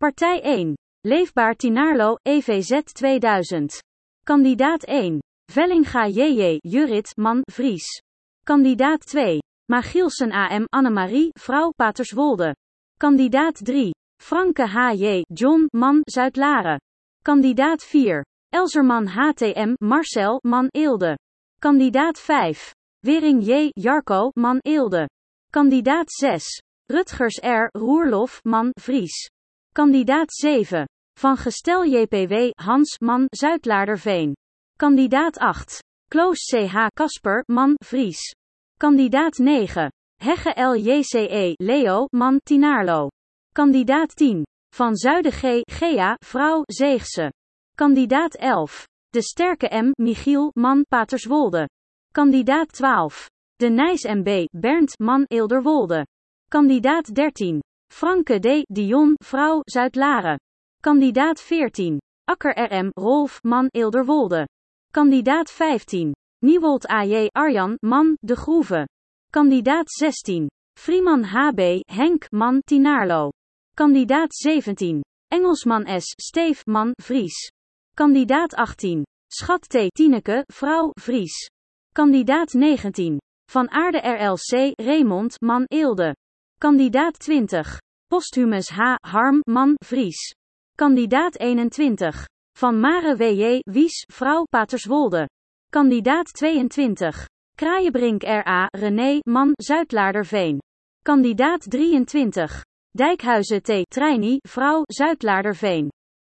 Partij 1. Leefbaar Tynaarlo, EVZ 2000. Kandidaat 1. Vellinga J.J. Jurrit, man, Vries. Kandidaat 2. Magielsen A.M. Annemarie, vrouw, Paterswolde. Kandidaat 3. Franke H.J. John, man, Zuidlaren. Kandidaat 4. Elzerman H.T.M. Marcel, man, Eelde. Kandidaat 5. Wering J. Jarko, man, Eelde. Kandidaat 6. Rutgers R. Roerlof, man, Vries. Kandidaat 7. Van Gestel JPW, Hans, man, Zuidlaarderveen. Kandidaat 8. Kloos C.H. Kasper, man, Vries. Kandidaat 9. Hegge L.J.C.E. Leo, man, Tynaarlo. Kandidaat 10. Van Zuiden G. Gea, vrouw, Zeegse. Kandidaat 11. De Sterke M. Michiel, man, Paterswolde. Kandidaat 12. De Nijs M.B. Bernd, man, Eelderwolde. Kandidaat 13. Franke D. Dion, vrouw, Zuidlaren. Kandidaat 14. Akker R.M. Rolf, man, Eelderwolde. Kandidaat 15. Niewold A.J. Arjan, man, De Groeve. Kandidaat 16. Vrieman H.B. Henk, man, Tynaarlo. Kandidaat 17. Engelsman S. Steef, man, Vries. Kandidaat 18. Schat T. Tineke, vrouw, Vries. Kandidaat 19. Van Aarde RLC, Raymond, man, Eelde. Kandidaat 20. Posthumus H. Harm, man, Vries. Kandidaat 21. Van Mare W.J. Wies, vrouw, Paterswolde. Kandidaat 22. Kraaienbrink R.A. René, man, Zuidlaarderveen. Kandidaat 23. Dijkhuizen T. Trijni, vrouw, Zuidlaarderveen.